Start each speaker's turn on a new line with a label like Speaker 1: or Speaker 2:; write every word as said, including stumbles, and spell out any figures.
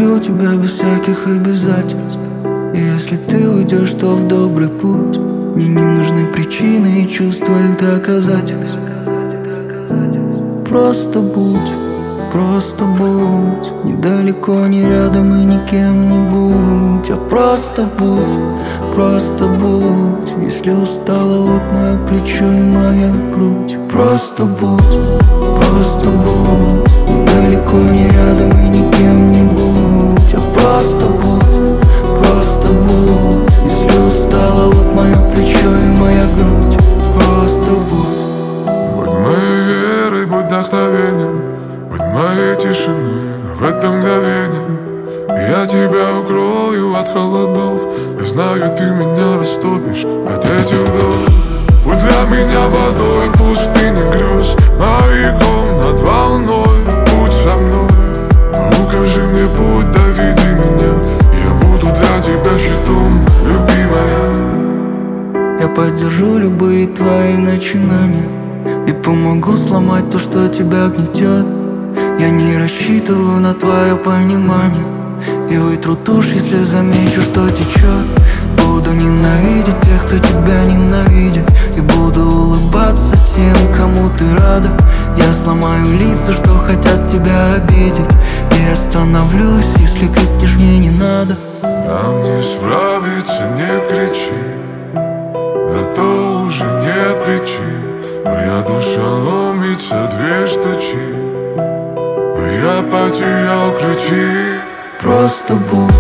Speaker 1: люблю тебя без всяких обязательств. И если ты уйдешь, то в добрый путь. Мне не нужны причины и чувства их доказательств. Просто будь, просто будь. Недалеко, не рядом и никем не будь. А просто будь, просто будь. Если устала, вот мое плечо и моя грудь. Просто будь, просто будь. Недалеко, не рядом и никем не будь. А просто будь, просто будь. Если устала, вот мое плечо и моя грудь. Просто будь.
Speaker 2: Будь моей верой, будь вдохновением, будь моей тишиной в это мгновение. Я тебя укрою от холодов. Я знаю, ты меня растопишь от этих вдох. Будь для меня водой, пустыни грез, маяком над волной. Будь со мной, укажи мне путь, доведи меня. Я буду для тебя щитом, любимая.
Speaker 1: Я поддержу любые твои начинания и помогу сломать то, что тебя гнетет. Я не рассчитываю на твое понимание и вытру тушь, если замечу, что течет. Буду ненавидеть тех, кто тебя ненавидит, и буду улыбаться тем, кому ты рада. Я сломаю лица, что хотят тебя обидеть, и остановлюсь, если крикнешь мне не надо.
Speaker 2: Нам не справиться, не кричи, да то уже нет причин. Моя душа ломится, дверь стучит, я потерял ключи.
Speaker 1: Просто будь,